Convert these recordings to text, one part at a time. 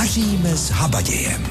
Vaříme s habadějem.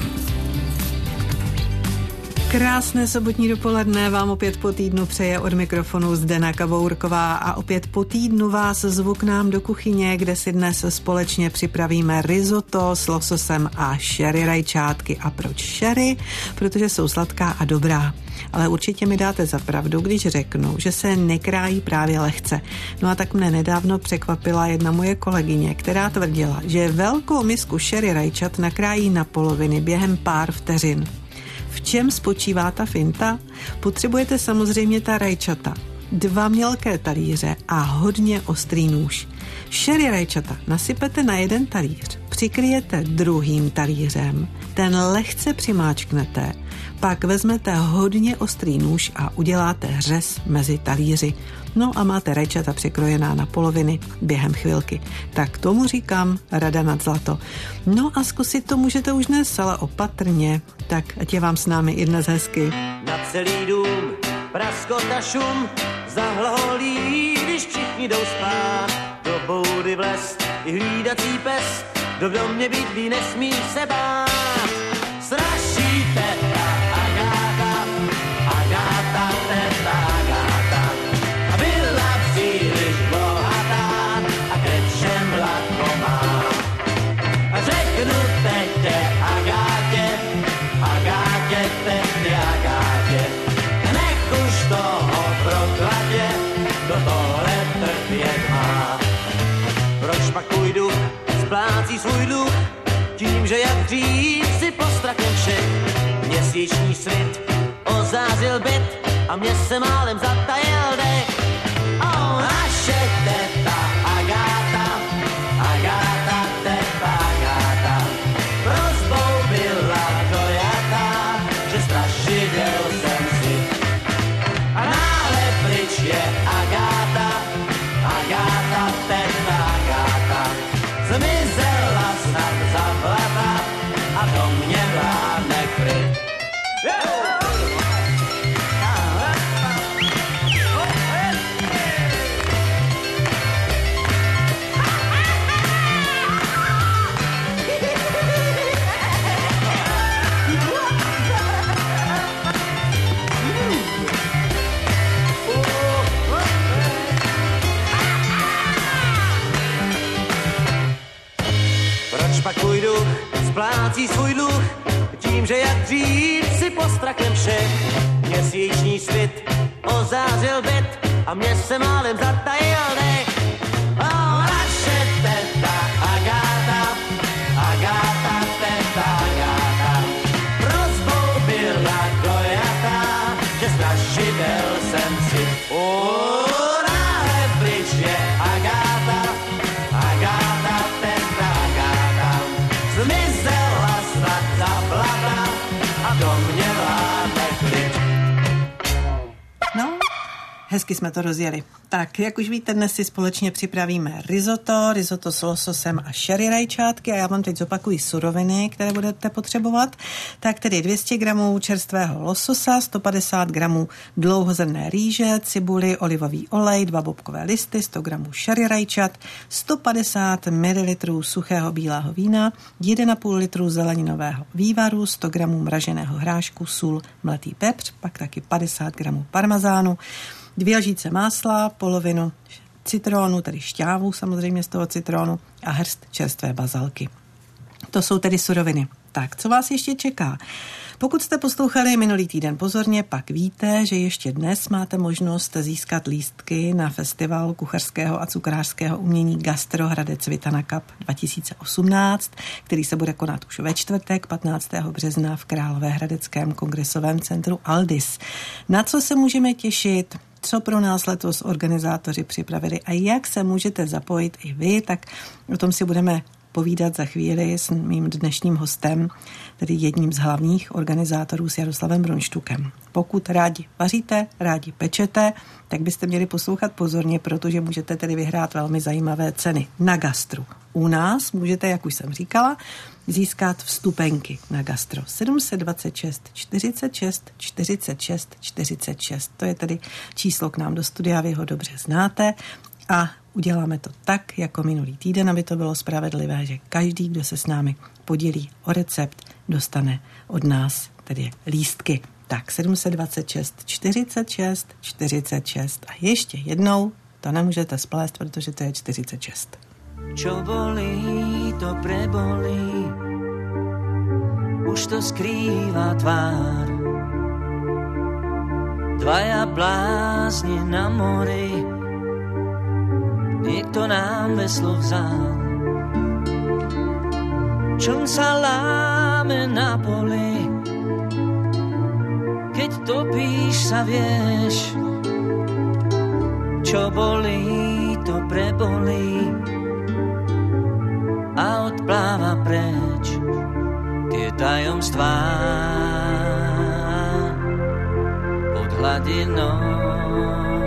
Krásné sobotní dopoledne vám opět po týdnu přeje od mikrofonu Zdena Kabourková a opět po týdnu vás zvu k nám do kuchyně, kde si dnes společně připravíme risotto s lososem a sherry rajčátky. A proč sherry? Protože jsou sladká a dobrá. Ale určitě mi dáte za pravdu, když řeknu, že se nekrájí právě lehce. No a tak mne nedávno překvapila jedna moje kolegyně, která tvrdila, že velkou misku sherry rajčat nakrájí na poloviny během pár vteřin. V čem spočívá ta finta? Potřebujete samozřejmě ta rajčata, 2 mělké talíře a hodně ostrý nůž. Sherry rajčata nasypete na 1 talíř, přikryjete druhým talířem, ten lehce přimáčknete, pak vezmete hodně ostrý nůž a uděláte řez mezi talíři. No a máte rajčata překrojená na poloviny během chvilky. Tak tomu říkám rada nad zlato. No a zkusit to můžete už dnes, ale opatrně. Tak ať je vám s námi i dnes hezky. Na celý dům praskota šum zahlholí, když všichni jdou spát. Do boudy vlez i hlídací pes, kdo v domě bydlí, nesmí se bát. Straší teta Agáta, Agáta, teta Agáta. A byla příliš bohatá a ke všem lakomá. A řeknu tetě Agátě, Agátě, tetě Agátě, nech už toho prokladě, kdo tohle trpět má. Proč pak tvůj duch splácí svůj dluh, tím, že jak dřív si postrachem všech. Měsíční svit ozářil byt a mě se málem zatajil dech. Naše teta Agáta, Agáta, teta Agáta, prosbou byla dojatá, že strašidel jsem si. A náhle pryč je Agáta, Agáta, teta Agáta, zmizela snad za blata a do mě vládne kryt. Proč pak tvůj duch splácí svůj dluh, tím, že jak dřív si postrachem všech. Měsíční svit ozářil byt a mě se málem zatajil dech. Naše teta Agáta, Agáta, teta Agáta, prosbou byla dojatá, že strašidel jsem si. Náhle pryč je Agáta, Agáta, teta Agáta, zmizela snad za blata a do mě vládne klid. No, hezky jsme to rozjeli. Tak, jak už víte, dnes si společně připravíme risotto s lososem a sherry rajčátky a já vám teď zopakuji suroviny, které budete potřebovat. Tak tedy 200 gramů čerstvého lososa, 150 gramů dlouhozrnné rýže, cibuli, olivový olej, 2 bobkové listy, 100 gramů sherry rajčat, 150 ml suchého bílého vína, 1,5 litru zeleninového vývaru, 100 gramů mraženého hrášku, sůl, mletý pepř, pak taky 50 gramů parmazánu, 2 lžíce másla, polovinu citronu, tedy šťávu samozřejmě z toho citronu a hrst čerstvé bazalky. To jsou tedy suroviny. Tak, co vás ještě čeká? Pokud jste poslouchali minulý týden pozorně, pak víte, že ještě dnes máte možnost získat lístky na festival kuchařského a cukrářského umění Gastro Hradec Vitana Cup 2018, který se bude konat už ve čtvrtek 15. března v Královéhradeckém kongresovém centru Aldis. Na co se můžeme těšit? Co pro nás letos organizátoři připravili a jak se můžete zapojit i vy, tak o tom si budeme povídat za chvíli s mým dnešním hostem, tedy jedním z hlavních organizátorů, s Jaroslavem Brunštukem. Pokud rádi vaříte, rádi pečete, tak byste měli poslouchat pozorně, protože můžete tedy vyhrát velmi zajímavé ceny na gastru. U nás můžete, jak už jsem říkala, získat vstupenky na gastro 726 46 46 46. To je tedy číslo k nám do studia, vy ho dobře znáte. A uděláme to tak, jako minulý týden, aby to bylo spravedlivé, že každý, kdo se s námi podělí o recept, dostane od nás tedy lístky. Tak 726 46 46 a ještě jednou, to nemůžete splést, protože to je 46. Čo bolí, to prebolí, už to skrýva tvár. Dvaja blázni na mori, niekto nám veslo vzal. Čln sa láme na poli, keď topíš sa vieš. Čo bolí, to prebolí a odpláva preč tie tajomstvá pod hladinou.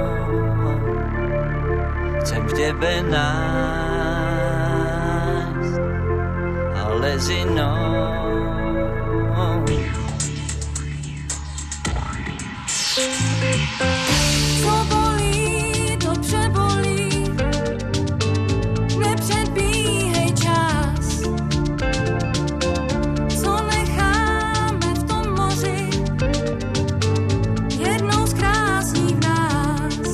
Chcem v tebe nájsť, ale s inou. Co bolí, to přebolí, nepředbíhej čas. Co necháme v tom moři, jednou zkrásní v nás.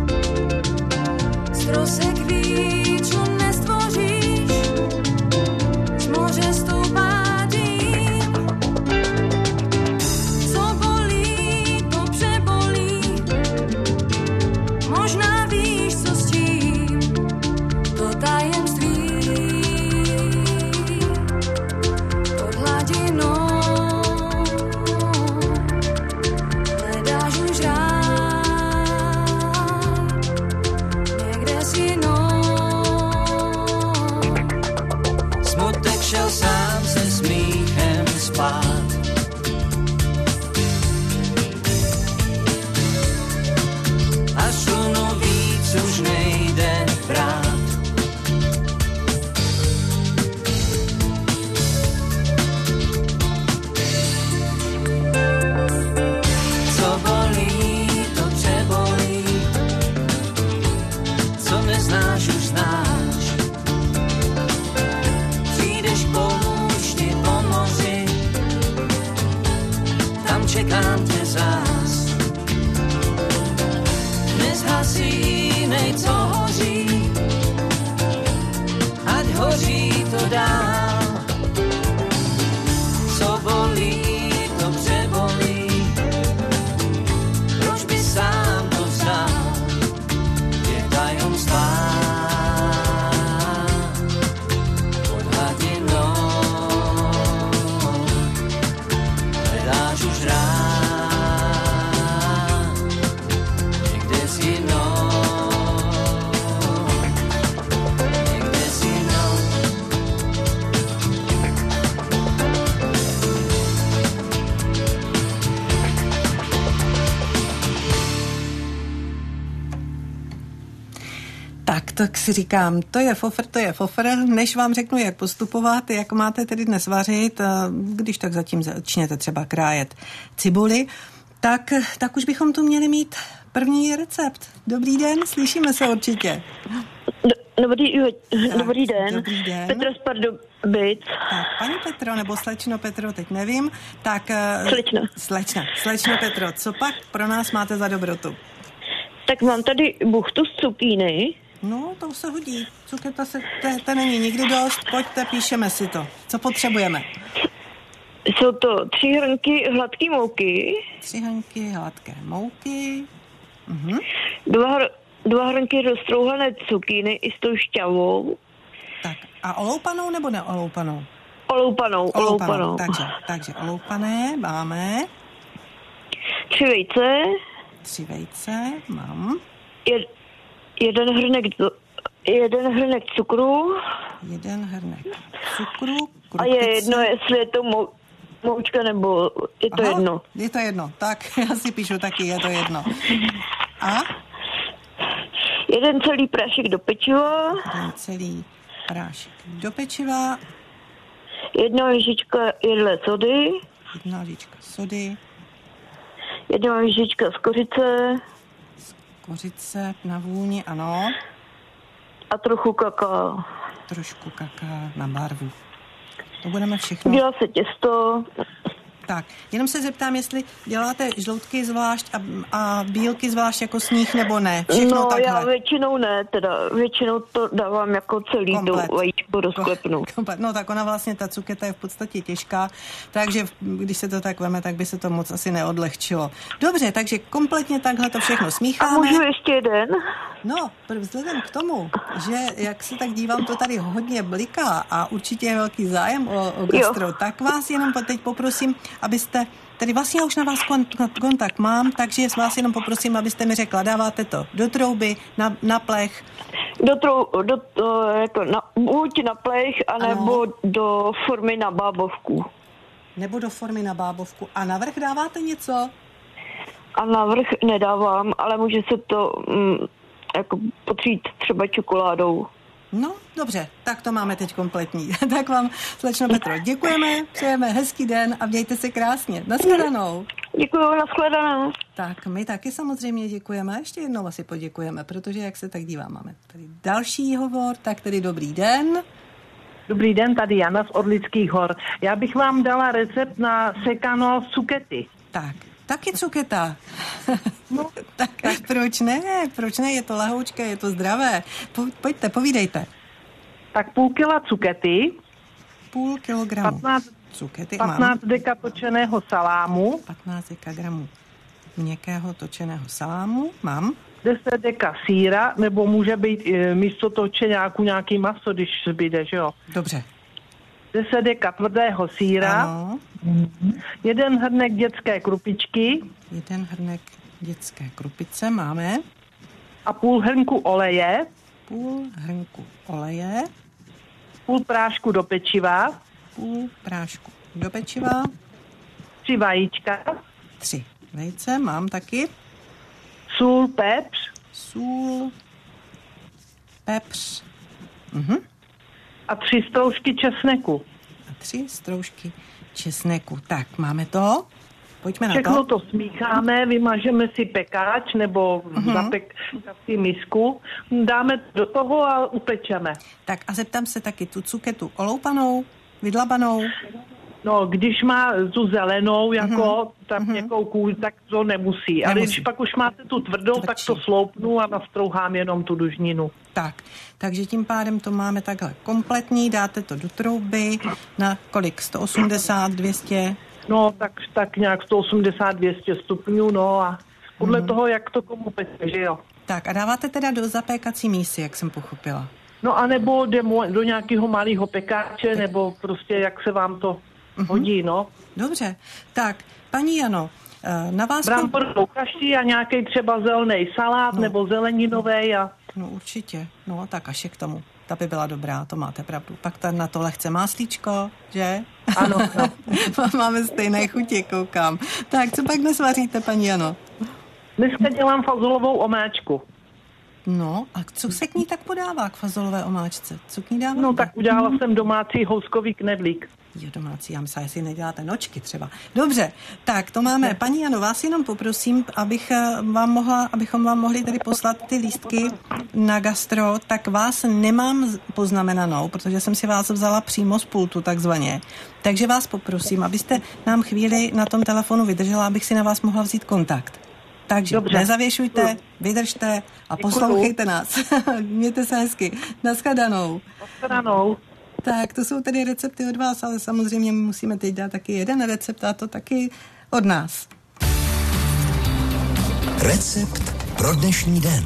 Z trosek víču nestvoříš, z moře stoupá dým. Co bolí, to přebolí, možná víš, co s tím, to tajemství pod hladinou. Hledáš už rád někde s jinou. Smutek šel sám se smíchem spát. A šlunu víc už nejde brát. Co bolí, to přebolí, co neznáš, už znáš. Přijdeš k poušti po moři, tam čekám tě zás. Nezhasínej, co hoří, ať hoří to dál. Co bolí, to přebolí, proč by sám to vzdal, je tajomstvá pod hladinou. Hledáš už rád někde s jinou, někde s jinou. Tak si říkám, to je fofr, než vám řeknu, jak postupovat, jak máte tedy dnes vařit, když tak zatím začněte třeba krájet cibuli, tak už bychom tu měli mít první recept. Dobrý den, slyšíme se určitě. Dobrý den. Dobrý den. Petra z Pardubic. Tak, paní Petro, nebo slečno Petro, teď nevím. Tak, Slečno Petro, co pak pro nás máte za dobrotu? Tak mám tady buchtu z cukíny. No, to se hodí. Cuketa to není nikdy dost. Pojďte, píšeme si to. Co potřebujeme? Jsou to 3 hrnky hladké mouky. 3 hrnky hladké mouky. 2 hrnky roztrouhané cukíny i s tou šťavou. Tak, a oloupanou nebo neoloupanou? Oloupanou. Takže oloupané máme. 3 vejce. 3 vejce mám. Jeden hrnek cukru. 1 hrnek cukru. A je jedno, jestli je to moučka nebo je to jedno. Je to jedno, tak já si píšu taky, je to jedno. A? 1 celý prášek do pečiva. 1 celý prášek do pečiva. 1 lžička jedlé sody. 1 lžička sody. 1 lžička z kořice. Kořice na vůni, ano. A trochu kaká. Trošku kaká na barvu. To budeme všechno. Dělá se těsto. Tak, jenom se zeptám, jestli děláte žloutky zvlášť a bílky zvlášť jako sníh, nebo ne? Všechno No, takhle. já většinou ne, teda většinou to dávám jako celý Komplet. do vajíčko rozklepnu. No tak ona vlastně, ta cuketa je v podstatě těžká, takže když se to tak veme, tak by se to moc asi neodlehčilo. Dobře, takže kompletně takhle to všechno A smícháme. můžu ještě jeden? No, vzhledem k tomu, že jak se tak dívám, to tady hodně bliká a určitě je velký zájem o gastro, tak vás jenom teď poprosím, abyste, tedy vlastně já už na vás kontakt mám, takže vás jenom poprosím, abyste mi řekla, dáváte to do trouby, na plech. Buď na plech, anebo do formy na bábovku. Nebo do formy na bábovku. A navrch dáváte něco? A navrch nedávám, ale může se to jako potřít třeba čokoládou. No, dobře, tak to máme teď kompletní. Tak vám, slečno Petro, děkujeme, přejeme hezký den a mějte se krásně. Nashledanou. Děkuju, nashledanou. Tak my taky samozřejmě děkujeme, ještě jednou asi poděkujeme, protože jak se tak dívám, máme tady další hovor, tak tedy dobrý den. Dobrý den, tady Jana z Orlických hor. Já bych vám dala recept na sekanou cukety. Tak, taky cuketa. No, tak proč ne, je to lahoučka, je to zdravé. Pojďte, povídejte. Tak půl kila cukety. Půl kilogramu 15 cukety 15 deka točeného salámu. 15 dekagramů měkkého točeného salámu mám. 10 deka sýra, nebo může být místo točeňáku nějaký maso, když zbyde, že jo? Dobře. 10 deka tvrdého sýra. Ano. 1 hrnek dětské krupičky. 1 hrnek dětské krupice máme. A půl hrnku oleje. Půl hrnku oleje. Půl prášku do pečiva. Půl prášku do pečiva. 3 vajíčka. 3 vejce mám taky. Sůl, pepř. Sůl, pepř. A 3 stroužky česneku. A 3 stroužky česneku. Tak, máme to. Pojďme na to. Všechno to smícháme, vymažeme si pekáč nebo zapekací misku, dáme do toho a upečeme. Tak a zeptám se taky tu cuketu oloupanou, vydlabanou. No, když má tu zelenou jako tak nějakou kůň, tak to nemusí. Ale když pak už máte tu tvrdou, tak to sloupnu a nastrouhám jenom tu dužninu. Tak, takže tím pádem to máme takhle kompletní, dáte to do trouby na kolik? 180, 200? No, tak nějak 180, 200 stupňů, no a podle toho, jak to komu peče, že jo. Tak a dáváte teda do zapékací mísy, jak jsem pochopila. No a nebo do nějakého malého pekáče, nebo prostě jak se vám to hodí, no. Dobře, tak, paní Jano, na vás... Bramborovou kaši a nějaký třeba zelený salát nebo zeleninový a... No určitě, no tak až k tomu. Ta by byla dobrá, to máte pravdu. Pak tam na to lehce máslíčko, že? Ano, no. Máme stejné chutě, koukám. Tak, co pak dnes vaříte, paní Jano? Dneska dělám fazolovou omáčku. No, a co se k ní tak podává, k fazolové omáčce? Co k ní dáváte? No, tak udělala jsem domácí houskový knedlík. Jo, domácí, já myslím, jestli neděláte nočky třeba. Dobře, tak to máme. Paní Jano, vás jenom poprosím, abychom vám mohli tady poslat ty lístky na gastro, tak vás nemám poznamenanou, protože jsem si vás vzala přímo z pultu takzvaně. Takže vás poprosím, abyste nám chvíli na tom telefonu vydržela, abych si na vás mohla vzít kontakt. Takže dobře. Nezavěšujte, vydržte a poslouchejte nás. Mějte se hezky. Nashledanou. Nashledanou. Tak, to jsou tedy recepty od vás, ale samozřejmě my musíme teď dát taky jeden recept a to taky od nás. Recept pro dnešní den.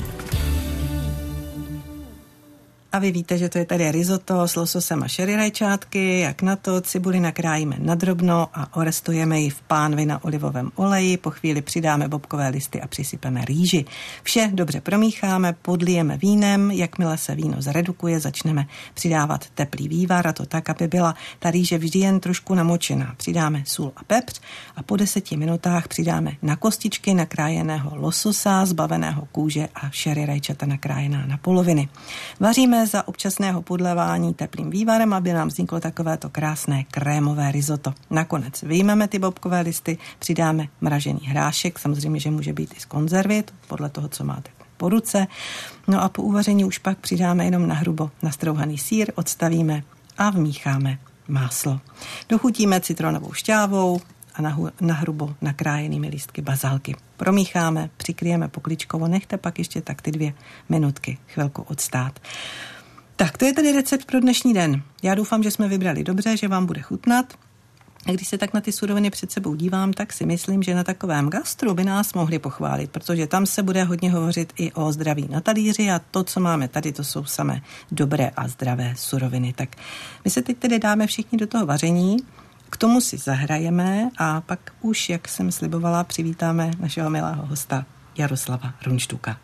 A vy víte, že to je tady risotto s lososem a sherry rajčátky. Jak na to? Cibuli nakrájíme nadrobno a orestujeme ji v pánvi na olivovém oleji. Po chvíli přidáme bobkové listy a přisypeme rýži. Vše dobře promícháme, podlijeme vínem. Jakmile se víno zredukuje, začneme přidávat teplý vývar, a to tak, aby byla ta rýže vždy jen trošku namočená. Přidáme sůl a pepř a po 10 minutách přidáme na kostičky nakrájeného lososa, zbaveného kůže a sherry rajčata nakrájená na poloviny. Vaříme za občasného podlévání teplým vývarem, aby nám vzniklo takovéto krásné krémové risotto. Nakonec vyjmeme ty bobkové listy, přidáme mražený hrášek, samozřejmě, že může být i z konzervy, podle toho, co máte po ruce. No a po uvaření už pak přidáme jenom nahrubo nastrouhaný sýr, odstavíme a vmícháme máslo. Dochutíme citronovou šťávou a nahrubo nakrájenými lístky bazálky. Promícháme, přikryjeme pokličkovo, nechte pak ještě tak ty 2 minutky chvilku odstát. Tak, to je tedy recept pro dnešní den. Já doufám, že jsme vybrali dobře, že vám bude chutnat. A když se tak na ty suroviny před sebou dívám, tak si myslím, že na takovém gastru by nás mohli pochválit, protože tam se bude hodně hovořit i o zdraví na talíři a to, co máme tady, to jsou samé dobré a zdravé suroviny. Tak my se teď tedy dáme všichni do toho vaření, k tomu si zahrajeme a pak už, jak jsem slibovala, přivítáme našeho milého hosta Jaroslava Runštuka.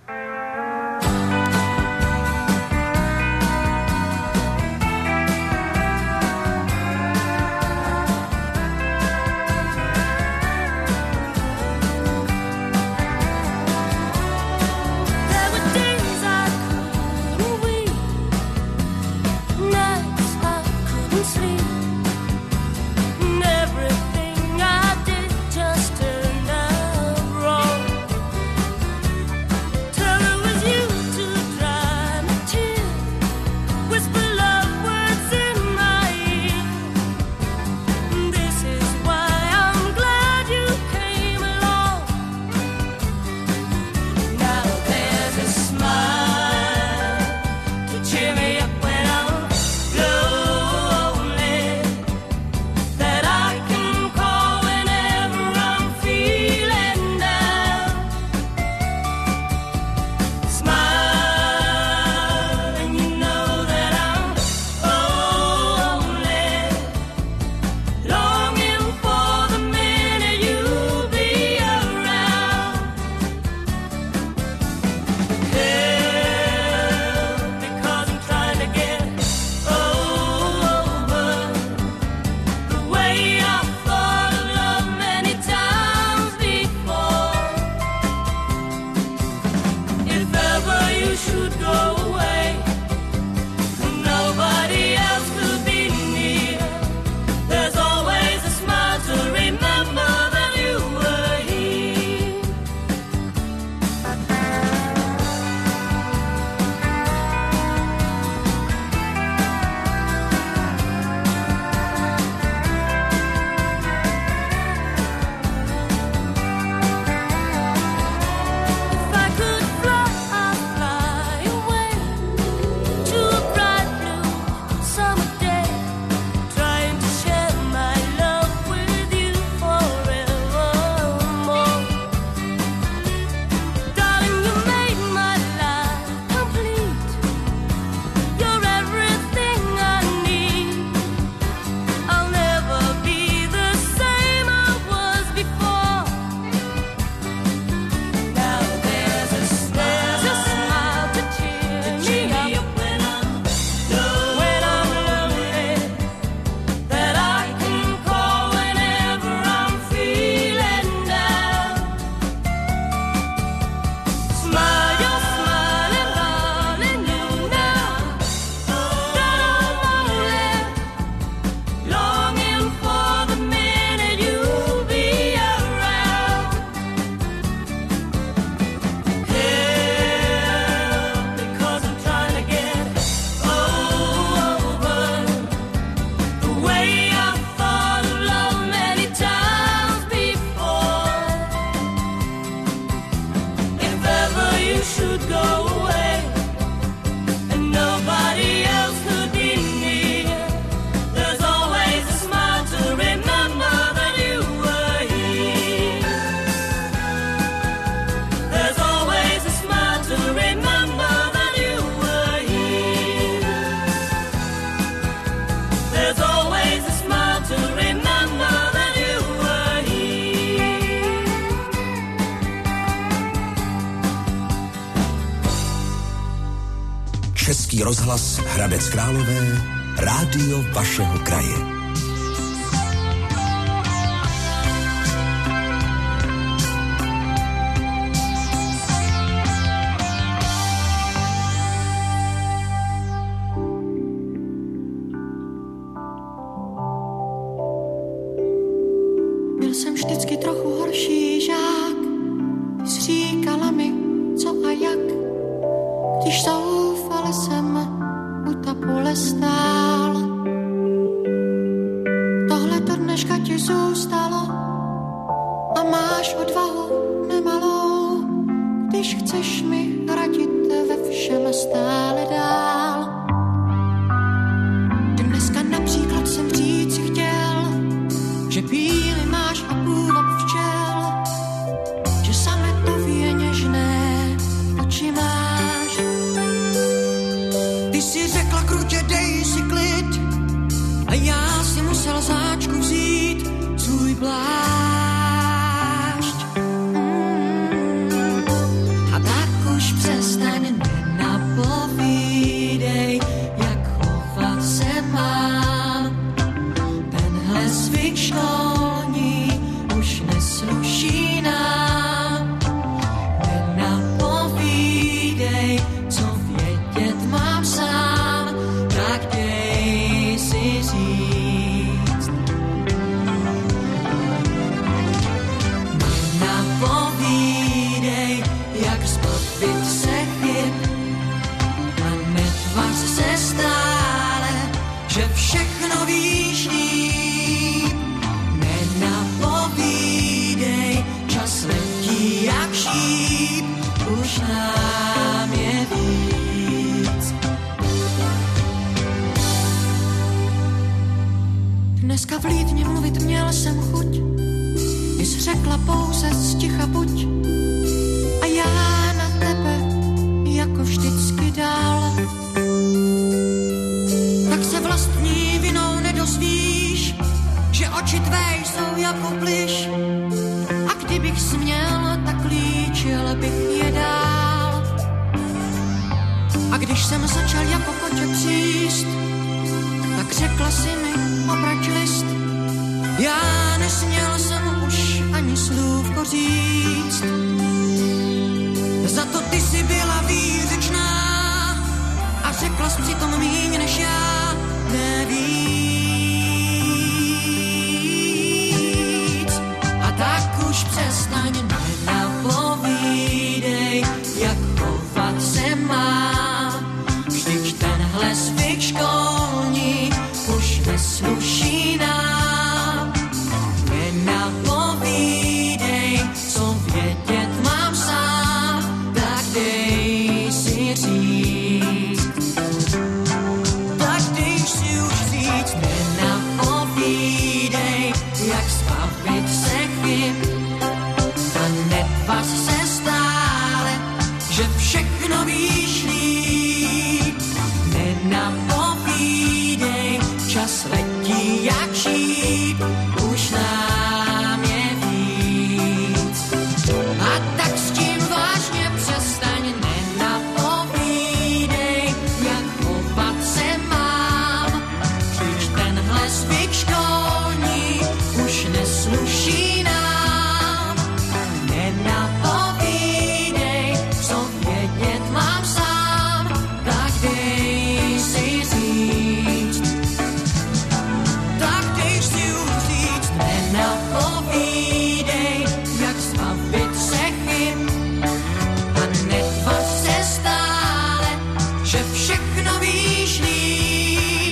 Český rozhlas Hradec Králové, rádio vašeho kraje. Byl jsem vždycky trochu horší žák, říkala mi, co a jak. ti zůstalo a máš odvahu nemalou, když chceš mi radit ve všem stále dál. Dneska například jsem říct chtěl, že bílý máš a půvab včel, že sametově něžné oči máš. Ty jsi řekla krutě, dej si klid, a já si musel záčku vzít svůj plášť. A tak už přestaň, nenapovídej, jak chovat se mám. Tenhle zvyk školní už nesluší nám. Nenapovídej, co vědět mám sám, tak dej si říct. Nenapovídej, jak zbavit se chyb a netvař se stále, že všechno víš líp. Nenapovídej, čas letí jak šíp, už nám je víc. Dneska v Lídni mluvit měl jsem chuť, ty jsi řekla pouze sticha buď, a já na tebe jako vždycky dál. Tak se vlastní vinou nedozvíš, že oči tvé jsou jako plyš, a kdybych směl, tak líčil bych je dál. A když jsem začal jako kotě příst, tak řekla si mi obrať list. Já nesměl jsem už ani slůvko říct. Za to ty jsi byla výřečná a řekla jsi přitom míň než já, nevíc. A tak už přestaň, nenapovídej, jak chovat se mám. Vždyť tenhle zvyk školní už nesluší nám. Nenapovídej, co vědět mám sám, tak dej si říct. Tak dej si už říct. Nenapovídej, jak zbavit se chyb a netvař se stále, že všechno víš líp. Nenapovídej, čas letí jak šíp, už nám je víc. A tak s tím vážně přestaň, nenapovídej, jak chovat se mám. Vždyť tenhle zvyk školní už nesluší nám. Nenapovídej, co vědět mám sám, tak dej si říct. Tak dej si už říct. Nenapovídej, jak zbavit se chyb a netvař se stále, že všechno víš líp.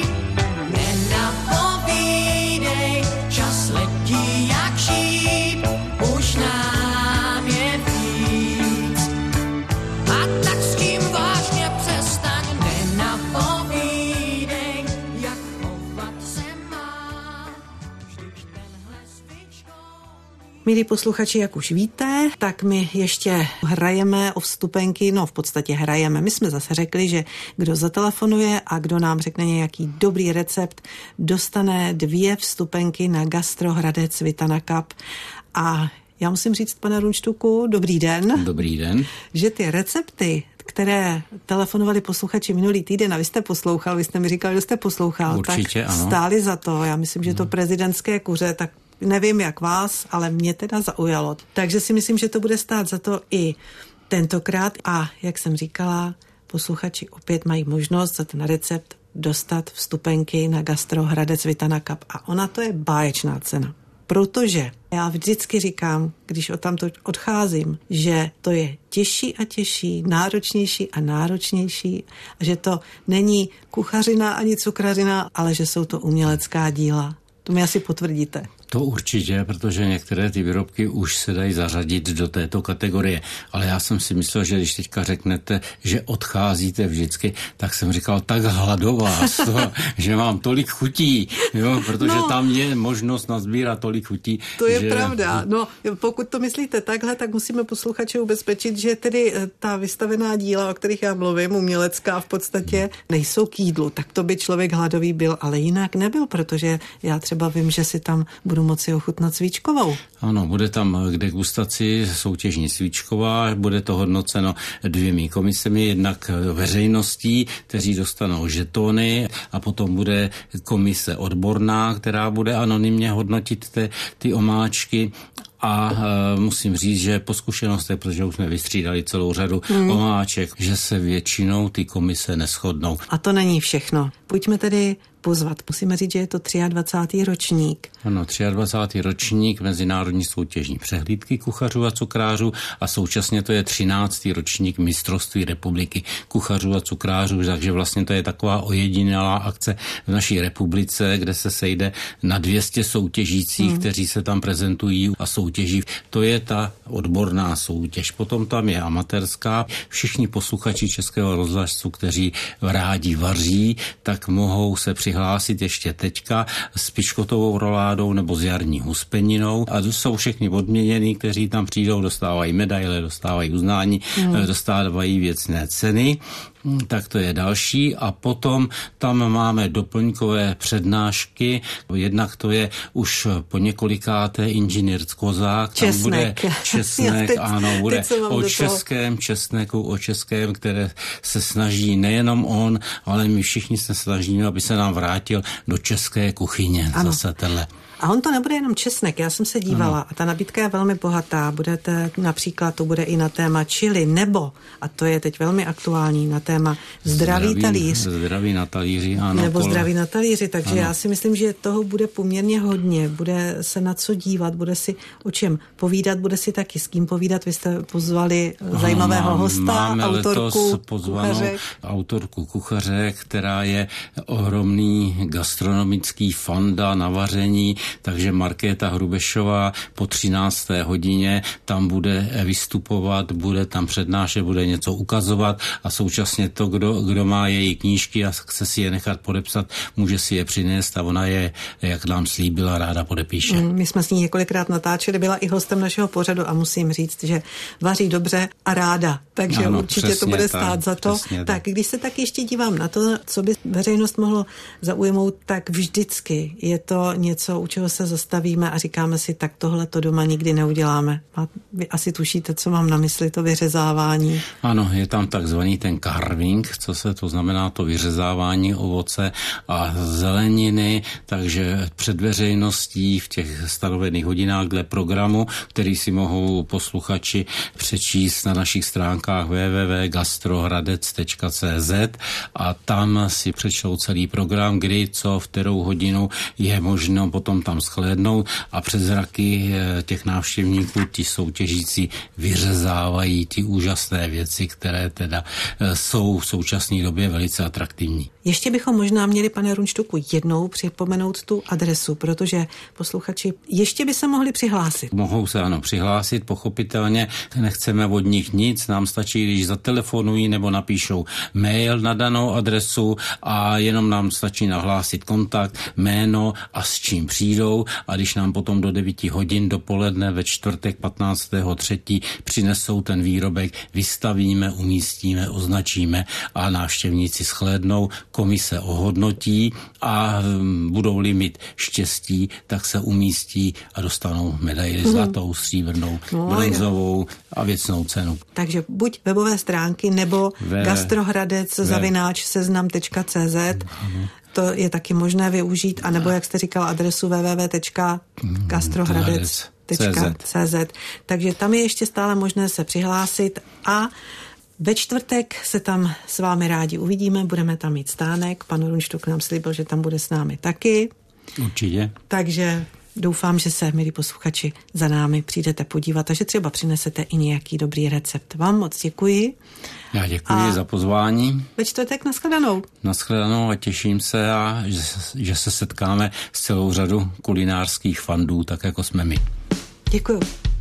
Nenapovídej, čas letí jak šíp, už nám je víc. A tak s tím vážně přestaň, nenapovídej, jak chovat se mám. Vždyť tenhle zvyk školní. Milí posluchači, jak už víte, tak my ještě hrajeme o vstupenky, no v podstatě hrajeme. My jsme zase řekli, že kdo zatelefonuje a kdo nám řekne nějaký dobrý recept, dostane 2 vstupenky na Gastro Hradec Vitana Cup. A já musím říct, pane Runštuku, dobrý den. Dobrý den. Že ty recepty, které telefonovali posluchači minulý týden a vy jste poslouchal, vy jste mi říkal, že jste poslouchal, určitě, tak ano. Stáli za to. Já myslím, že to prezidentské kuře, tak nevím jak vás, ale mě teda zaujalo. Takže si myslím, že to bude stát za to i tentokrát. A jak jsem říkala, posluchači opět mají možnost za ten recept dostat vstupenky na Gastro Hradec Vitana Cup. A ona to je báječná cena. Protože já vždycky říkám, když odtamtud odcházím, že to je těžší a těžší, náročnější a náročnější, a že to není kuchařina ani cukrařina, ale že jsou to umělecká díla. To mi asi potvrdíte. To určitě, protože některé ty výrobky už se dají zařadit do této kategorie. Ale já jsem si myslel, že když teďka řeknete, že odcházíte vždycky, tak jsem říkal, tak hladová, že mám tolik chutí, jo, protože tam je možnost nazbírat tolik chutí. To je pravda. No, pokud to myslíte takhle, tak musíme posluchače ubezpečit, že tedy ta vystavená díla, o kterých já mluvím, umělecká v podstatě, nejsou k jídlu. Tak to by člověk hladový byl, ale jinak nebyl, protože já třeba vím, že si tam budu moci ochutnat svíčkovou. Ano, bude tam k degustaci soutěžní svíčková, bude to hodnoceno 2 komisemi, jednak veřejností, kteří dostanou žetony, a potom bude komise odborná, která bude anonymně hodnotit ty omáčky. A musím říct, že po zkušenostech, protože už jsme vystřídali celou řadu omáček, že se většinou ty komise neshodnou. A to není všechno. Pojďme tedy pozvat. Musíme říct, že je to 23. ročník. Ano, 23. ročník mezinárodní soutěžní přehlídky kuchařů a cukrářů a současně to je 13. ročník mistrovství republiky kuchařů a cukrářů, takže vlastně to je taková ojedinělá akce v naší republice, kde se sejde na 200 soutěžících, kteří se tam prezentují a soutěží. To je ta odborná soutěž. Potom tam je amatérská. Všichni posluchači Českého rozhlasu, kteří rádi vaří, tak mohou se přihlásit ještě teďka s piškotovou roládou nebo s jarní huspeninou a jsou všechny odměnění, kteří tam přijdou, dostávají medaile, dostávají uznání, dostávají věcné ceny. Tak to je další a potom tam máme doplňkové přednášky. Jednak to je už po několikáté inženýrský tam bude česnek, ano, bude o českém česneku, o českém, které se snaží nejenom on, ale my všichni se snažíme, aby se nám vrátil do české kuchyně. Ano. Zase tenhle. A on to nebude jenom česnek, já jsem se dívala a ta nabídka je velmi bohatá. Budete například, to bude i na téma chili, nebo, a to je teď velmi aktuální, na téma zdraví talíř. Zdraví na talíři, ano. Nebo zdraví na talíři, takže ano. Já si myslím, že toho bude poměrně hodně. Bude se na co dívat, bude si o čem povídat, bude si taky s kým povídat. Vy jste pozvali zajímavého hosta, autorku kuchařek. Autorku kuchařek, která je ohromný gastronomický fanda na vaření, takže Markéta Hrubešová po 13. hodině tam bude vystupovat, bude tam přednášet, bude něco ukazovat a současně to, kdo má její knížky a chce si je nechat podepsat, může si je přinést a ona je, jak nám slíbila, ráda podepíše. My jsme s ní několikrát natáčeli, byla i hostem našeho pořadu a musím říct, že vaří dobře a ráda, takže ano, určitě to bude stát za to. Tak, když se tak ještě dívám na to, co by veřejnost mohlo zaujmout, tak vždycky je to něco, u čeho se zastavíme a říkáme si, tak tohle to doma nikdy neuděláme. A vy asi tušíte, co mám na mysli, to vyřezávání. Ano, je tam takzvaný ten carving, to znamená to vyřezávání ovoce a zeleniny, takže před veřejností v těch stanovených hodinách dle programu, který si mohou posluchači přečíst na našich stránkách www.gastrohradec.cz a tam si přečtou celý program, kdy, co, v kterou hodinu je možno potom tam shlédnout a přes zraky těch návštěvníků ti soutěžící vyřezávají ty úžasné věci, které teda jsou v současné době velice atraktivní. Ještě bychom možná měli, pane Runštuku, jednou připomenout tu adresu, protože posluchači ještě by se mohli přihlásit. Mohou se ano přihlásit, pochopitelně nechceme od nich nic, nám stačí, když zatelefonují nebo napíšou mail na danou adresu a jenom nám stačí nahlásit kontakt, jméno a s čím přijdou a když nám potom do 9 hodin dopoledne ve čtvrtek 15.3. přinesou ten výrobek, vystavíme, umístíme, označíme a návštěvníci shlédnou, komise ohodnotí a budou-li mít štěstí, tak se umístí a dostanou medaili zlatou, stříbrnou, bronzovou a věcnou cenu. Takže buď webové stránky nebo gastrohradec@seznam.cz. To je taky možné využít, anebo, jak jste říkal, adresu www.gastrohradec.cz. Takže tam je ještě stále možné se přihlásit a ve čtvrtek se tam s vámi rádi uvidíme, budeme tam mít stánek, pan Runštuk nám slíbil, že tam bude s námi taky. Určitě. Takže doufám, že se, milí posluchači, za námi přijdete podívat a že třeba přinesete i nějaký dobrý recept. Vám moc děkuji. Já děkuji za pozvání. Ve čtvrtek nashledanou. Nashledanou a těším se, a že se setkáme s celou řadu kulinářských fandů, tak jako jsme my. Děkuju.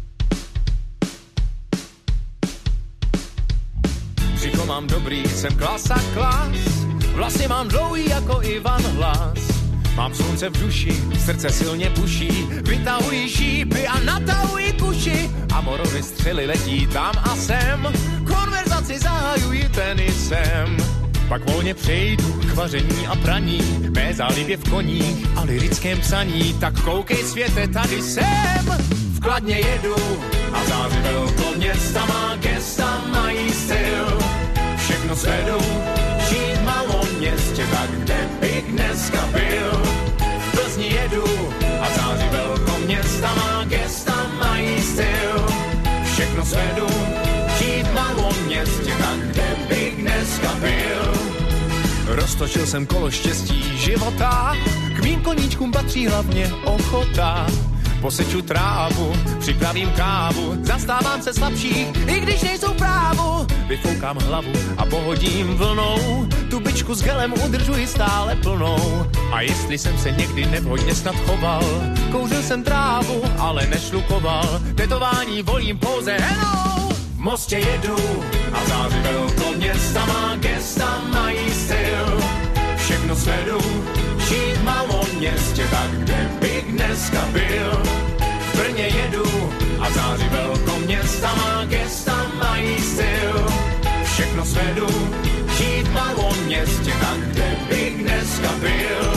Břicho mám dobrý, jsem klasa klas, vlasy mám dlouhý jako Ivan Hlas. Mám slunce v duši, srdce silně puší, vytahují šípy a natahují kuši. Amorovy střely letí tam a sem, konverzaci zahajují tenisem. Pak volně přejdu k vaření a praní, mé zálibě v koních a lirickém psaní. Tak koukej světe, tady jsem, v Kladně jedu a zářivel to města má gesta, mají styl. Všechno svedou, žít v malom městě, tak kde bych dneska byl. V Plzni jedu a zářivel to města má gesta, mají styl. Všechno svedou, žít v malom městě, tak kde bych dneska byl. Roztočil jsem kolo štěstí života, k mým koníčkům patří hlavně ochota. Poseču trávu, připravím kávu, zastávám se slabších, i když nejsou právu. Vyfoukám hlavu a pohodím vlnou, tu bičku s gelem udržuji stále plnou. A jestli jsem se někdy nevhodně snad choval, kouřil jsem trávu, ale nešlukoval, tetování volím pouze henou. V Mostě jedu a zářivel to města má gesta, mají styl. Všechno svedu, žít v malom městě, tak kde bych dneska byl. V Brně jedu a zářivel to města má gesta, mají styl. Všechno svedu, žít v malom městě, tak kde bych dneska byl.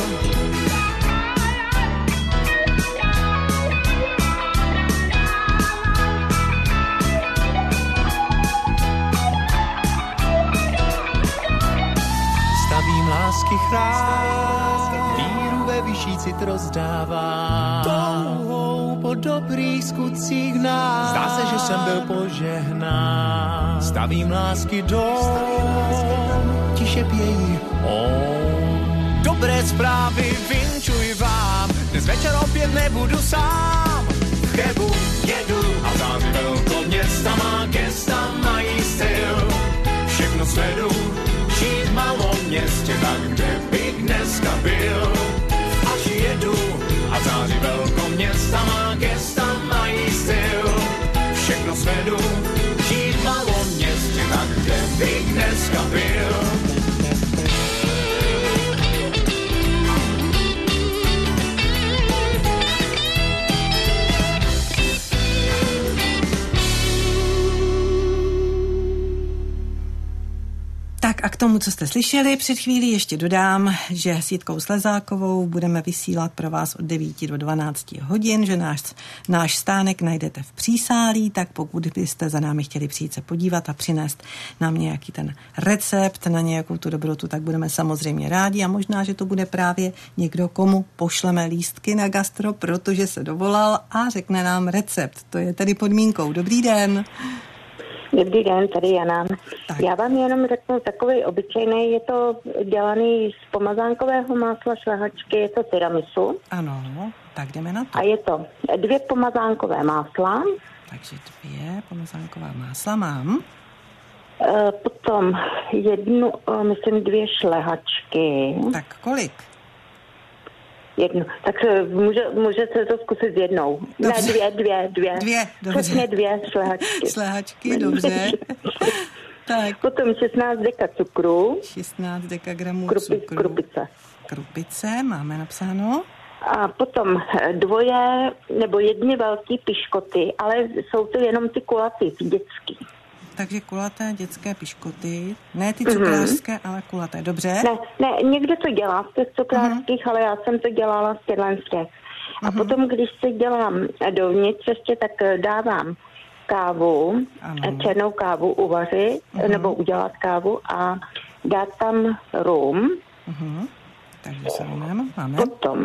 Stavím lásky chrám, víru ve vyšší cit rozdávám. Touhou po dobrých skutcích nás, zdá se, že jsem byl požehnán. Stavím lásky dom, tiše pějí dobré zprávy vinčuji vám, dnes večer opět nebudu sám. V Chebu jedu a zářivel to města má gesta, mají styl. Všechno svedu, žít v malom městě, tak kde bych dneska byl. Až jedu a zářivel to města má gesta, mají styl. Všechno svedu, žít v malom městě, tak kde bych dneska byl. Tak a k tomu, co jste slyšeli před chvílí, ještě dodám, že s Jitkou Slezákovou budeme vysílat pro vás od 9 do 12 hodin, že náš stánek najdete v Přísálí, tak pokud byste za námi chtěli přijít se podívat a přinést nám nějaký ten recept na nějakou tu dobrotu, tak budeme samozřejmě rádi a možná, že to bude právě někdo, komu pošleme lístky na gastro, protože se dovolal a řekne nám recept. To je tedy podmínkou. Dobrý den. Dobrý den, tady Jana. Tak. Já vám jenom řeknu takový obyčejný, je to dělaný z pomazánkového másla, šlehačky, je to tiramisu. Ano, tak jdeme na to. A je to 2 pomazánkové másla. Takže 2 pomazánková másla mám. Potom myslím 2 šlehačky. Tak kolik? 1. Tak můžete to zkusit jednou. Dobře. Ne, 2. 2, dobře. Přesně 2 šlehačky. Šlehačky, dobře. Tak. Potom 16 deka cukru. 16 dekagramů cukru. Krupice, máme napsáno. A potom 2 nebo 1 velký piškoty, ale jsou to jenom ty kulatý, ty dětský. Takže kulaté dětské piškoty, ne ty cukrářské, ale kulaté, dobře? Ne, někdo to dělá z těch cukrářských, ale já jsem to dělala z těchto. A potom, když si dělám dovnitř ještě, tak dávám kávu, černou kávu uvařit, nebo udělat kávu a dát tam rum. Takže se rumem máme. Potom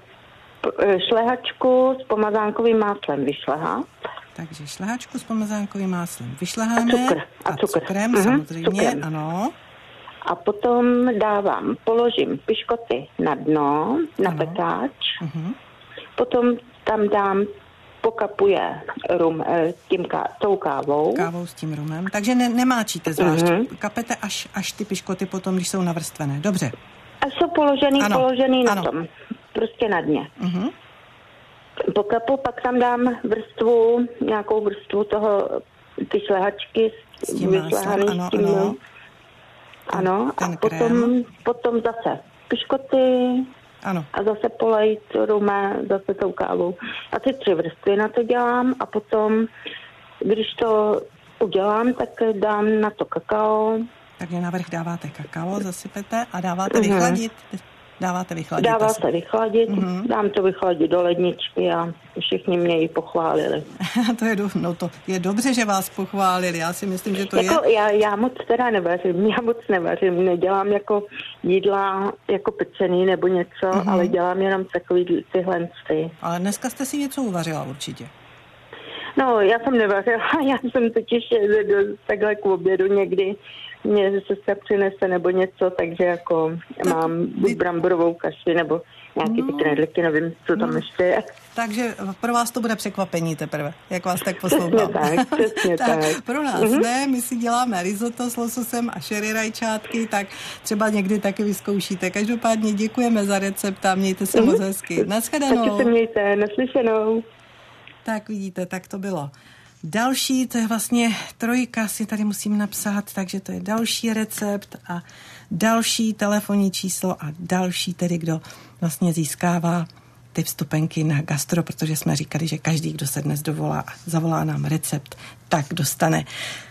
šlehačku s pomazánkovým máslem vyšlehat. Takže šlehačku s pomazánkovým máslem vyšleháme. A cukrem, samozřejmě, cukrem. Ano. A potom položím piškoty na dno, na pekáč. potom tam dám, pokapuje rum tou kávou. Kávou s tím rumem. Takže nemáčíte zvlášť. Kapete až ty piškoty potom, když jsou navrstvené. Dobře. Až jsou položený na tom. Prostě na dně. Pokapu, pak tam dám nějakou vrstvu ty šlehačky s tím másem, ano. A potom zase piškoty a zase polejt rumem, zase tou kávou. Asi 3 vrstvy na to dělám a potom, když to udělám, tak dám na to kakao. Takže navrch dáváte kakao, zasypete a dáváte vychladit. Dává se vychladit, dám to vychladit do ledničky a všichni mě ji pochválili. To je dobře, že vás pochválili, já si myslím, že to je... Já moc teda nevařím, nedělám jako jídla, jako pečený nebo něco, ale dělám jenom takový tyhle. Ale dneska jste si něco uvařila určitě. No, já jsem nevařila, já jsem totiž takhle k obědu někdy mě sestra přinese nebo něco, takže jako mám bramborovou kaši nebo nějaký ty knedlíky, nevím, co tam ještě je. Takže pro vás to bude překvapení teprve, jak vás tak poslouchám. Přesně tak. Pro nás ne, my si děláme risotto s lososem a sherry rajčátky, tak třeba někdy taky vyzkoušíte. Každopádně děkujeme za recept a mějte se moc hezky. Nashledanou. Taky se mějte, naslyšenou. Tak vidíte, tak to bylo. Další, to je vlastně 3, si tady musím napsat, takže to je další recept a další telefonní číslo a další tedy, kdo vlastně získává ty vstupenky na gastro, protože jsme říkali, že každý, kdo se dnes dovolá a zavolá nám recept, tak dostane.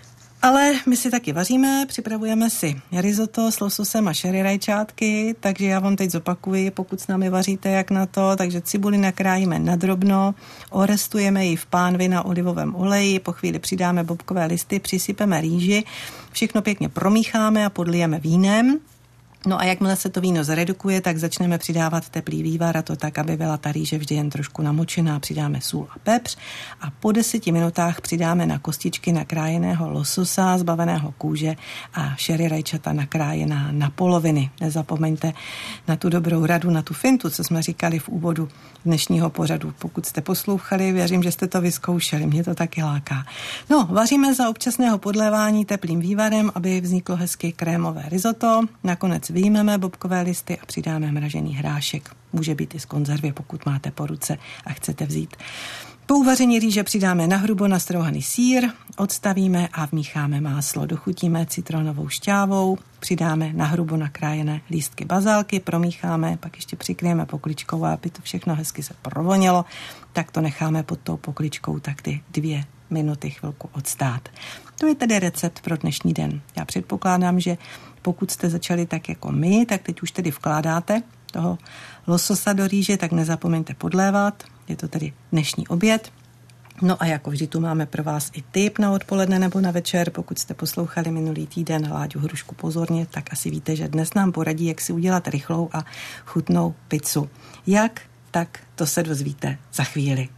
Ale my si taky vaříme, připravujeme si risotto s lososem a sherry rajčátky, takže já vám teď zopakuji, pokud s námi vaříte, jak na to, takže cibuli nakrájíme na drobno, orestujeme ji v pánvi na olivovém oleji, po chvíli přidáme bobkové listy, přisypeme rýži, všechno pěkně promícháme a podlijeme vínem. No a jakmile se to víno zredukuje, tak začneme přidávat teplý vývar a to tak, aby byla ta rýže vždy jen trošku namočená. Přidáme sůl a pepř a po 10 minutách přidáme na kostičky nakrájeného lososa, zbaveného kůže a sherry rajčata nakrájená na poloviny. Nezapomeňte na tu dobrou radu, na tu fintu, co jsme říkali v úvodu dnešního pořadu. Pokud jste poslouchali, věřím, že jste to vyzkoušeli. Mě to taky láká. No, vaříme za občasného podlévání teplým vývarem, aby vzniklo hezky krémové risotto. Nakonec vyjmeme bobkové listy a přidáme mražený hrášek. Může být i z konzervy, pokud máte po ruce a chcete vzít. Po uvaření rýže přidáme nahrubo nastrouhaný sýr, odstavíme a vmícháme máslo. Dochutíme citronovou šťávou, přidáme nahrubo nakrájené lístky bazálky, promícháme, pak ještě přikryjeme pokličkou a aby to všechno hezky se provonilo, tak to necháme pod tou pokličkou tak ty 2 minuty chvilku odstát. To je tedy recept pro dnešní den. Já předpokládám, že pokud jste začali tak jako my, tak teď už tedy vkládáte toho lososa do rýže, tak nezapomeňte podlévat. Je to tedy dnešní oběd. No a jako vždy tu máme pro vás i tip na odpoledne nebo na večer. Pokud jste poslouchali minulý týden Láďu Hrušku pozorně, tak asi víte, že dnes nám poradí, jak si udělat rychlou a chutnou pizzu. Jak? Tak to se dozvíte za chvíli.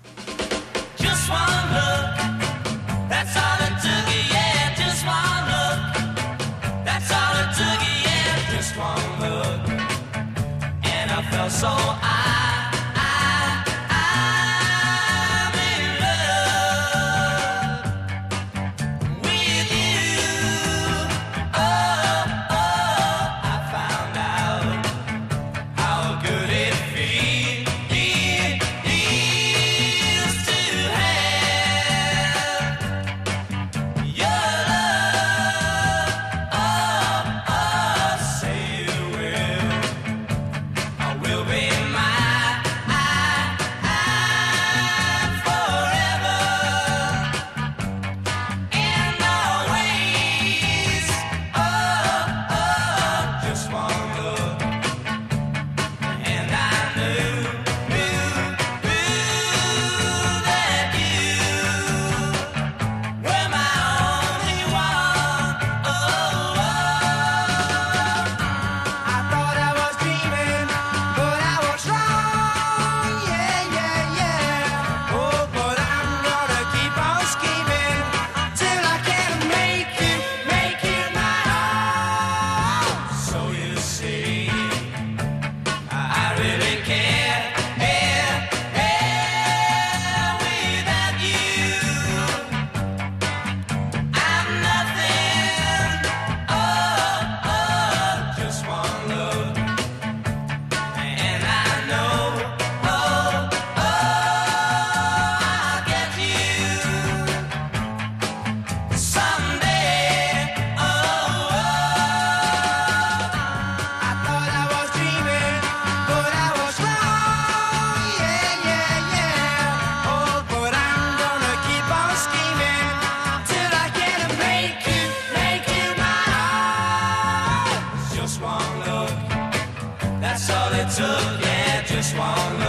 Just one look, that's all it took, yeah, just one look, that's all it took, yeah, just one look, and I felt so I'm in love with you, oh, I found out how good it feels to have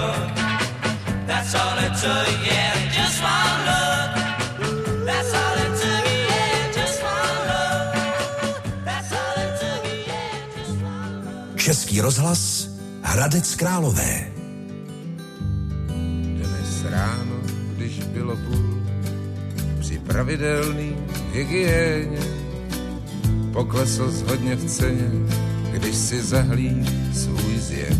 look. That's all it took, yeah, just one look. That's all it took, yeah, just one look. That's all it took, yeah, just one look. Český rozhlas Hradec Králové. Dnes ráno, když bylo půl, při pravidelný hygieně poklesl hodně v ceně, když si zahlíd svůj zjev.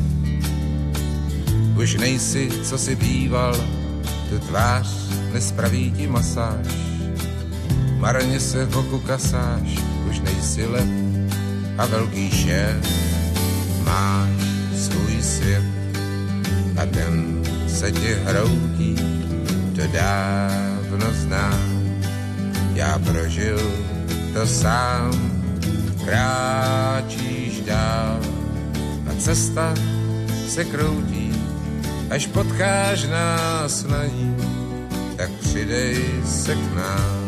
Už nejsi, co si býval, tu tvář nespraví ti masáž. Marně se v oku kasáš, už nejsi lev a velký šéf. Máš svůj svět a ten se ti hroutí, to dávno znám. Já prožil to sám, kráčíš dál a cesta se kroutí, až potkáš nás na ní, tak přidej se k nám.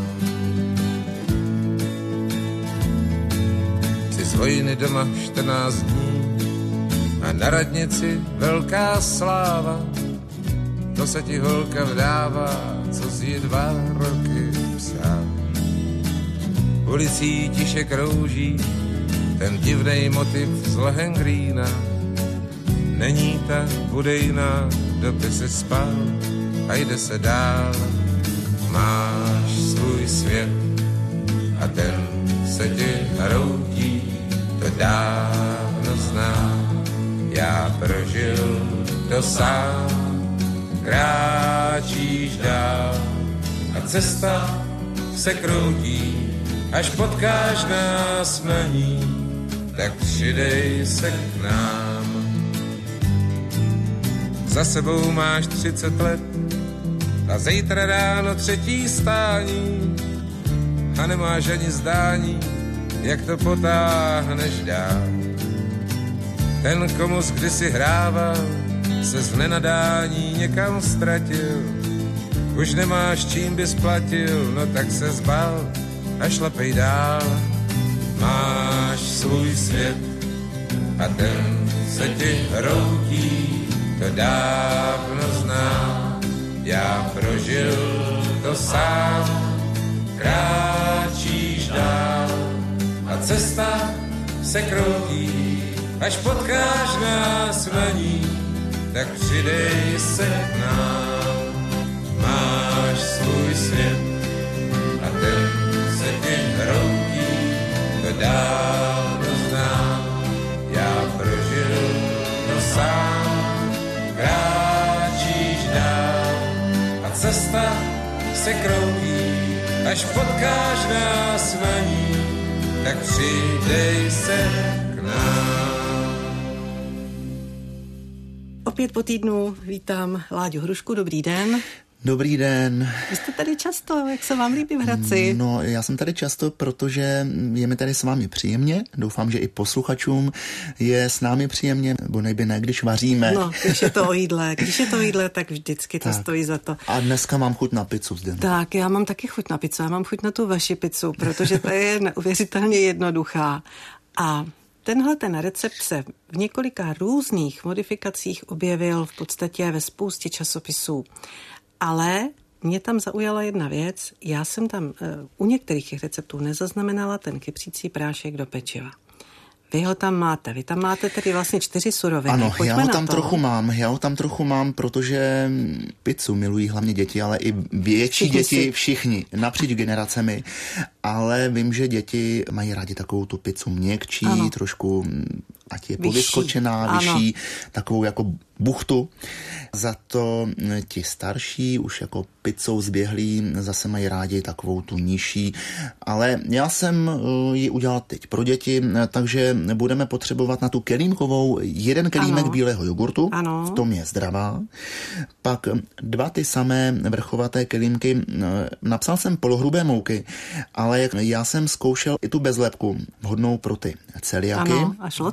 Jsi z vojny doma 14 dní a na radnici velká sláva, to se ti holka vdává, co jsi 2 roky psal. Ulicí tiše krouží ten divnej motiv z Lohengrína. Není tak budejná, doby se spal a jde se dál. Máš svůj svět a ten se ti hroutí, to dávno znám. Já prožil to sám, kráčíš dál a cesta se kroutí, až potkáš nás na ní, tak přidej se k nám. Za sebou máš 30 let a zítra ráno 3. stání a nemáš ani zdání, jak to potáhneš dál. Ten, komu kdysi hrával, se z nenadání někam ztratil. Už nemáš čím bys platil, no tak se zbal a šlapej dál. Máš svůj svět a ten se ti hroutí, to dávno znám. Já prožil to sám, kráčíš dál a cesta se kroutí, až potkáš nás na ní, tak přidej se k nám. Máš svůj svět a ten se ti hroutí, to dávno znám. Já prožil to sám, kráčíš dál a cesta se kroutí, až potkáš nás na ní, tak přidej se k nám. Opět po týdnu vítám Láďu Hrušku, dobrý den. Dobrý den. Vy jste tady často, jak se vám líbí v Hradci? No, já jsem tady často, protože je mi tady s vámi příjemně. Doufám, že i posluchačům je s námi příjemně, nebo nejby ne, když vaříme. No, když je to o jídle. Když je to o jídle, tak vždycky to stojí za to. A dneska mám chuť na pizzu zde. Tak, já mám taky chuť na pizzu. Já mám chuť na tu vaši pizzu, protože ta je neuvěřitelně jednoduchá. A ten recept se v několika různých modifikacích objevil v podstatě ve spoustě časopisů. Ale mě tam zaujala jedna věc. Já jsem tam u některých těch receptů nezaznamenala ten kypřící prášek do pečiva. Vy ho tam máte. Vy tam máte tedy vlastně 4 suroviny. Ano, Pojďme já ho tam trochu mám, protože pizzu milují hlavně děti, ale i větší děti, všichni, napříč generacemi. Ale vím, že děti mají rádi takovou tu pizzu měkčí, trošku, ať je povyskočená, vyšší, takovou jako buchtu. Za to ti starší, už jako pizzou zběhlí, zase mají rádi takovou tu nižší. Ale já jsem ji udělal teď pro děti, takže budeme potřebovat na tu kelímkovou 1 kelímek bílého jogurtu, v tom je zdravá. Pak 2 ty samé vrchovaté kelímky, napsal jsem polohrubé mouky, ale já jsem zkoušel i tu bezlepku, vhodnou pro ty celiaky. Ano, a šlo to.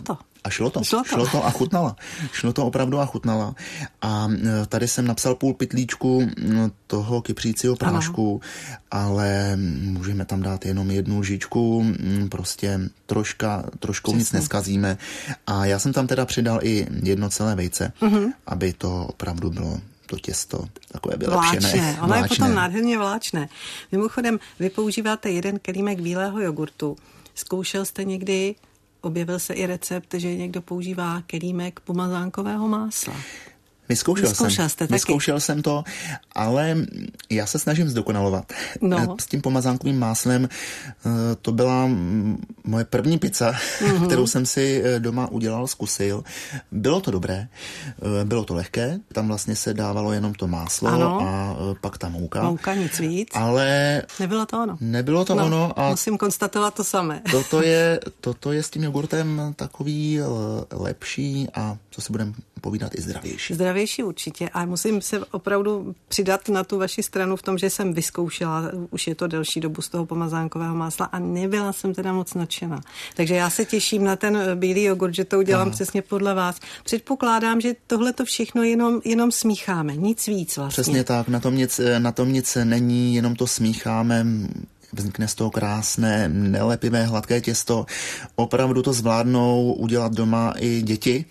A šlo to a chutnala. Šlo to opravdu a chutnala. A tady jsem napsal půl pytlíčku toho kypřícího prášku, ale můžeme tam dát jenom 1 lžičku, prostě troškou nic neskazíme. A já jsem tam teda přidal i 1 celé vejce, aby to opravdu bylo to těsto takové vylepšené. Ono je potom nádherně vláčné. Mimochodem, vy používáte 1 kelímek bílého jogurtu. Zkoušel jste někdy, objevil se i recept, že někdo používá kelímek pomazánkového másla? Vyzkoušel jsem to, ale já se snažím zdokonalovat. S tím pomazánkovým máslem to byla moje první pizza, kterou jsem si doma udělal, zkusil. Bylo to dobré, bylo to lehké, tam vlastně se dávalo jenom to máslo a pak ta mouka. Mouka, nic víc. Ale nebylo to ono. A musím konstatovat to samé. Toto je s tím jogurtem takový lepší a co si budeme povídat, i zdravější. Zdravější určitě. A musím se opravdu přidat na tu vaši stranu v tom, že jsem vyzkoušela, už je to delší dobu z toho pomazánkového másla a nebyla jsem teda moc nadšená. Takže já se těším na ten bílý jogurt, že to udělám přesně podle vás. Předpokládám, že tohle to všechno jenom smícháme, nic víc vlastně. Přesně tak, na tom nic není, jenom to smícháme, vznikne z toho krásné, nelepivé, hladké těsto. Opravdu to zvládnou udělat doma i děti.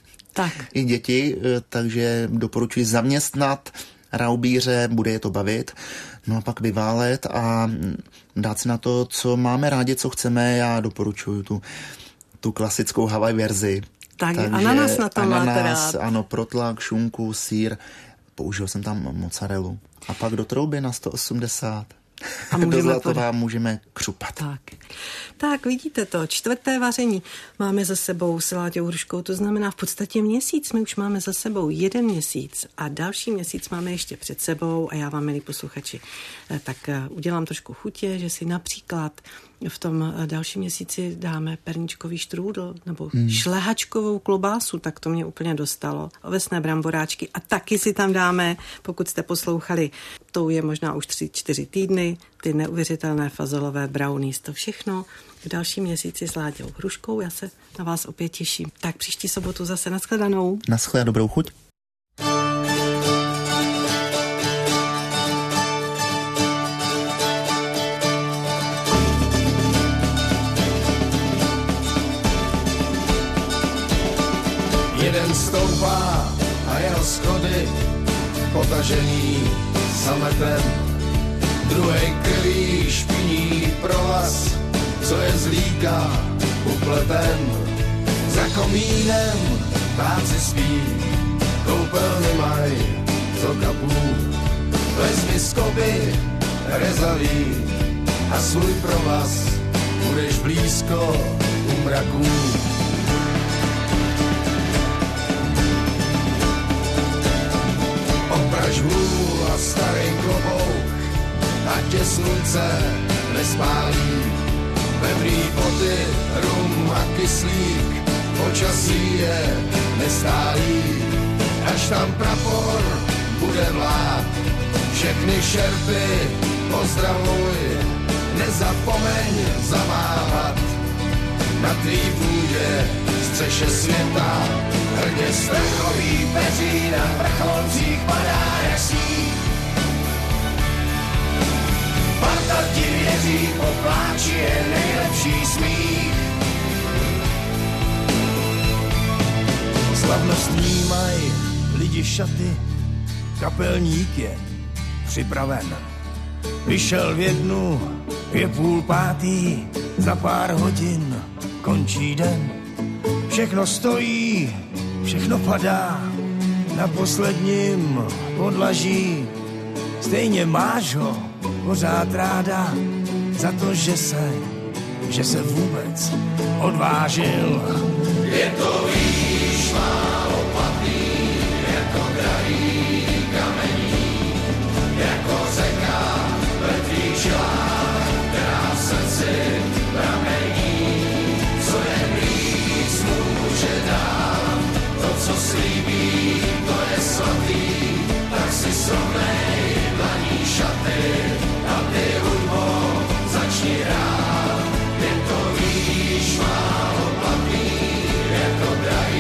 Takže doporučuji zaměstnat raubíře, bude je to bavit, no a pak vyválet a dát si na to, co máme rádi, co chceme. Já doporučuji tu klasickou Hawaii verzi. Takže ananas na to máte rád. Ano, protlak, šunku, sýr, použil jsem tam mozzarellu. A pak do trouby na 180. A můžeme křupat. Tak, vidíte to. 4. vaření máme za sebou s Láďou Hruškou, to znamená v podstatě měsíc. My už máme za sebou 1 měsíc a další měsíc máme ještě před sebou a já vám, milí posluchači, tak udělám trošku chutě, že si například v tom dalším měsíci dáme perničkový štrůdl nebo šlehačkovou klobásu, tak to mě úplně dostalo. Ovesné bramboráčky a taky si tam dáme, pokud jste poslouchali, to je možná už 3-4 týdny, ty neuvěřitelné fazolové brownies, to všechno v dalším měsíci s Láďou Hruškou. Já se na vás opět těším. Tak příští sobotu zase nashledanou. Naschle, dobrou chuť. Jeden stoupá a jeho schody potažený sametem, druhej krví špiní provaz, co je z líka upleten. Za komínem ptáci spí, koupelny maj co kapů. Vezmi z koby rezalí a svůj provaz, budeš blízko u mraků. Opraž hůl a starý klobouk, ať tě slunce nespálí. Pevný boty, rum a kyslík, počasí je nestálý. Až tam prapor bude mlát, všechny šerpy pozdravuj. Nezapomeň zamávat na tvý půdě střeše světa. Hrdě strachový peří na vrcholcích padá jak sníh. Parta ti věří, po pláči je nejlepší smích. Slavnostní mají lidi šaty, kapelník je připraven. Vyšel v 1, je 4:30, za pár hodin končí den. Všechno stojí, všechno padá na posledním podlaží. Stejně máš ho pořád ráda za to, že se vůbec odvážil. Je to víš, málo platný, jako drahý kamení, jako řeka ve tvých žilách, která v srdci pramení. Co je víc může dát, to, co slíbí, to je svatý, tak si srovnej dlaní šaty a ty hudbou začni hrát. Je to víš, málo platný, jako drahý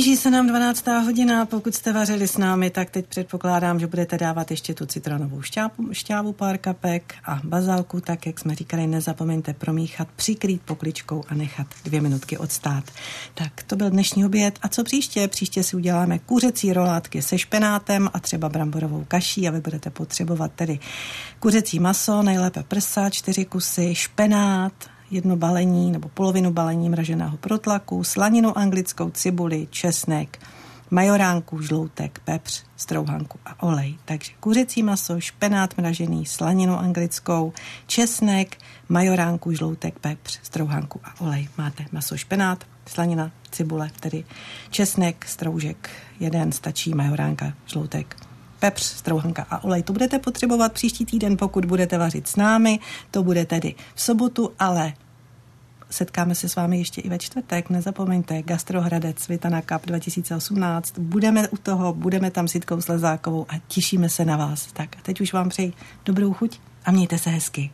Blíží se nám 12. hodina, pokud jste vařili s námi, tak teď předpokládám, že budete dávat ještě tu citronovou šťávu, pár kapek a bazalku, tak jak jsme říkali, nezapomeňte promíchat, přikrýt pokličkou a nechat 2 minutky odstát. Tak to byl dnešní oběd. A co příště? Příště si uděláme kuřecí rolátky se špenátem a třeba bramborovou kaší a vy budete potřebovat tedy kuřecí maso, nejlépe prsa, 4 kusy, špenát, 1 balení nebo polovinu balení mraženého protlaku, slaninu anglickou, cibuli, česnek, majoránku, žloutek, pepř, strouhanku a olej. Takže kuřecí maso, špenát mražený, slaninu anglickou, česnek, majoránku, žloutek, pepř, strouhanku a olej. Máte maso, špenát, slanina, cibule, tedy česnek, stroužek, 1 stačí, majoránka, žloutek, pepř, strouhanka a olej. To budete potřebovat příští týden, pokud budete vařit s námi. To bude tedy v sobotu, ale setkáme se s vámi ještě i ve čtvrtek. Nezapomeňte, Gastrohradec, Vitana Cup 2018. Budeme u toho, budeme tam s Jitkou Slezákovou a těšíme se na vás. Tak a teď už vám přeji dobrou chuť a mějte se hezky.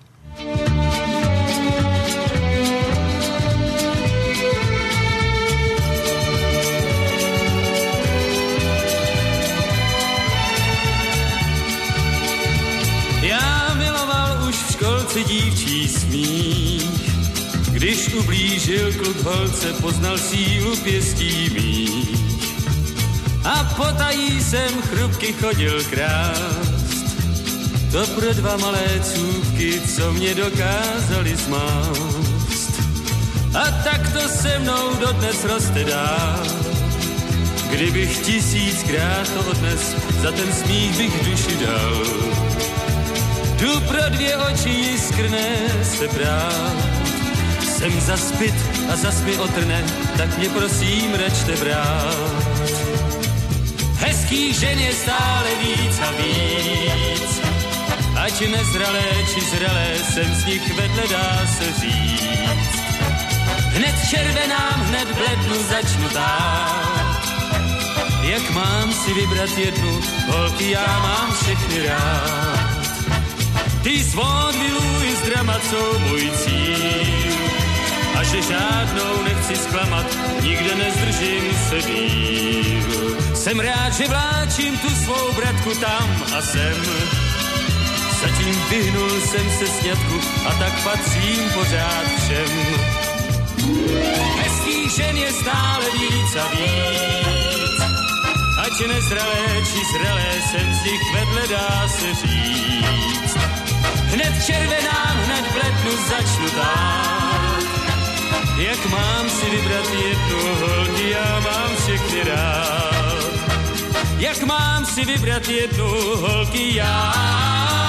Školce dívčí smích, když ublížil kluk holce, poznal sílu pěstí mých. A potají jsem chrupky chodil krást, to pro 2 malé cůvky, co mě dokázali zmást. A tak to se mnou dodnes roste dál, kdybych 1000krát to odnes, za ten smích bych duši dal. Jdu pro 2 oči jiskrné se brát, jsem zaspit a zas mi otrne, tak mě prosím račte brát. Hezký žen je stále víc a víc, ať nezralé či zralé, jsem z nich vedle, dá se říct. Hned červenám, hned blednu začnu tát, jak mám si vybrat jednu, holky já mám všechny rád. Ty svod miluj s dramat jsou můj cíl, a že žádnou nechci zklamat, nikde nezdržím se díl. Jsem rád, že vláčím tu svou bratku tam a sem, zatím vyhnul jsem se sňatku a tak patřím pořád všem. Hezkých žen je stále víc a víc, ať nezralé či zralé, jsem z nich vedle, dá se říct. Hned červenám, hned blednu začnu tát, jak mám si vybrat jednu, holky já mám všechny rád. Jak mám si vybrat jednu, holky já